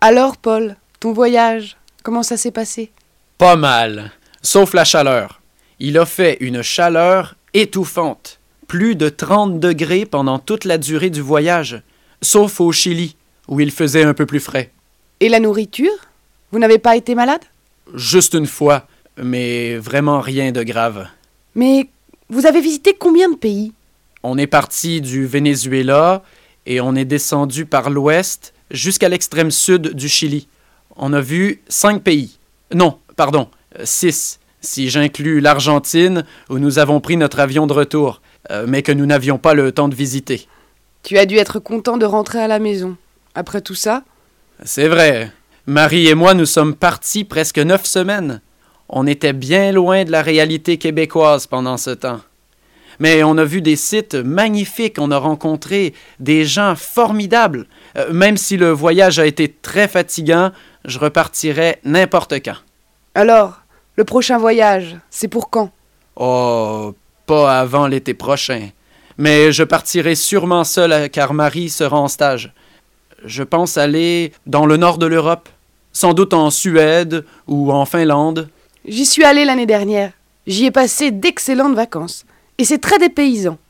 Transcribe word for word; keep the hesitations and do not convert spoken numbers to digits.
Alors, Paul, ton voyage, comment ça s'est passé? Pas mal, sauf la chaleur. Il a fait une chaleur étouffante. Plus de trente degrés pendant toute la durée du voyage, sauf au Chili, où il faisait un peu plus frais. Et la nourriture? Vous n'avez pas été malade? Juste une fois, mais vraiment rien de grave. Mais vous avez visité combien de pays? On est parti du Venezuela et on est descendu par l'ouest jusqu'à l'extrême sud du Chili. On a vu cinq pays. Non, pardon, six, si j'inclus l'Argentine, où nous avons pris notre avion de retour, euh, mais que nous n'avions pas le temps de visiter. Tu as dû être content de rentrer à la maison. Après tout ça? C'est vrai. Marie et moi, nous sommes partis presque neuf semaines. On était bien loin de la réalité québécoise pendant ce temps. Mais on a vu des sites magnifiques, on a rencontré des gens formidables. Euh, même si le voyage a été très fatigant, je repartirais n'importe quand. Alors, le prochain voyage, c'est pour quand? Oh, pas avant l'été prochain. Mais je partirai sûrement seul car Marie sera en stage. Je pense aller dans le nord de l'Europe, sans doute en Suède ou en Finlande. J'y suis allée l'année dernière. J'y ai passé d'excellentes vacances. Et c'est très dépaysant.